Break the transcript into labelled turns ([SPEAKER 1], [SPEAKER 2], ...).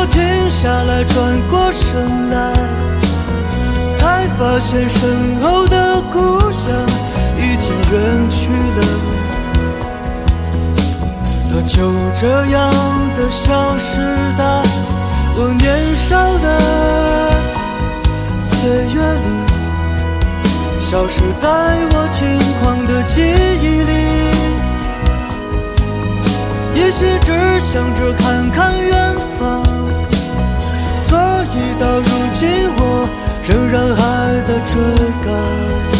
[SPEAKER 1] 停下来，转过身来，才发现身后的故乡已经远去了。它就这样的消失在我年少的岁月里，消失在我轻狂的记忆里。也许只想着看看远方，所以到如今我仍然还在追赶。